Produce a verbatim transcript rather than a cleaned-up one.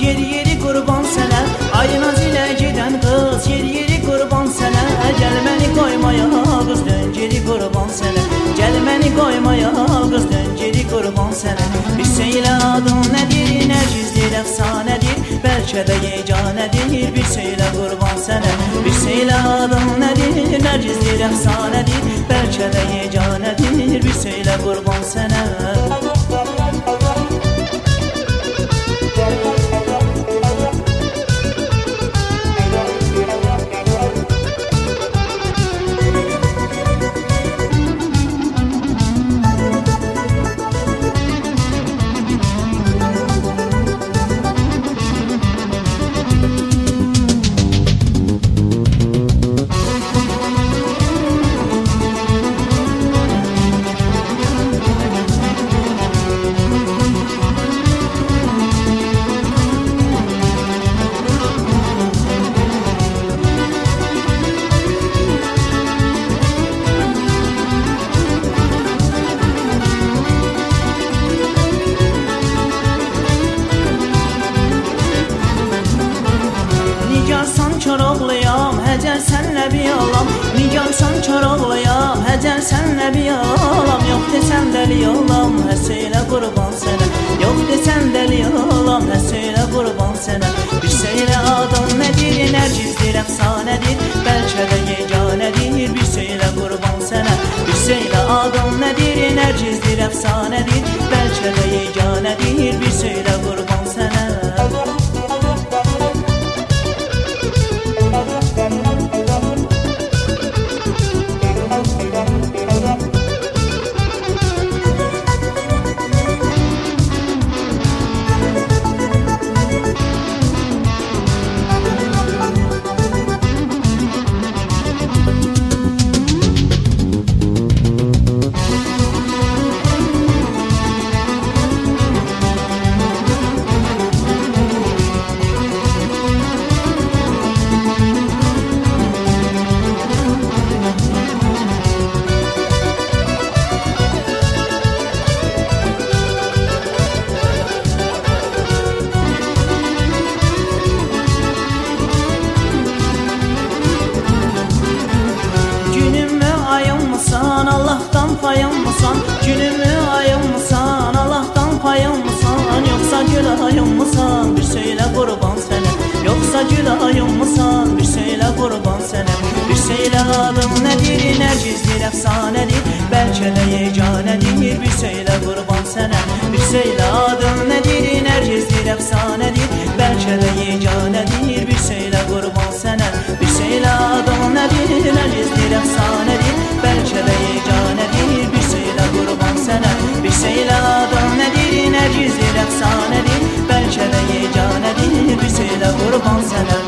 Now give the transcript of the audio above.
Yeri yeri qurban sənə, ay naz ilə gedən qız. Yeri yeri qurban sənə, gəl məni qoymaya qız. Dön geri qurban sənə, gəl məni qoymaya qız. Dön geri qurban sənə. Bir söylə adın nədir, nərgizdir, əfsanədir, bəlkə də yeganədir. Bir söylə qurban sənə, bir söylə adın nədir, nərgizdir, əfsanədir, bəlkə də yeganədir. Bir söylə qurban sənə. Nigarsan Koroğluyam, həcər sənlə bir alam. Nigarsan Koroğluyam, həcər sənlə bir alam. Yox desən dəli olam, həseylə qurban sənə. Yox desən dəli olam, həseylə qurban sənə. Bir söylə adın nədir, nərgizdir, əfsanədir, bəlkə də yeganədir. Bir söylə qurban sənə. Bir söylə adın nədir, nərgizdir, əfsanədir, bəlkə də yeganədir. Bir söylə qurban sənə. Allah'tan payımmısan, günümü ayımmısan, Allah'tan payımmısan, yoksa gül ayımmısan, bir söylə qurban sənə. Yoksa gül ayımmısan, bir söylə qurban sənə. Bir söylə adın nədir, nərgizdir, əfsanədir, bəlkə də yeganədir. Bir söylə qurban sənə. Bir söylə adın nədir, nərgizdir, əfsanədir, bəlkə də yeganədir. Bir söylə qurban sənə. Bir söylə adın nədir, nərgizdir, əfsanədir, bəlkə də yeganədir. Bir söylə qurban sənə. Bir söylə adın nədir, nərgizdir, əfsanədir, bəlkə də yeganədir. Bir söylə qurban sənə.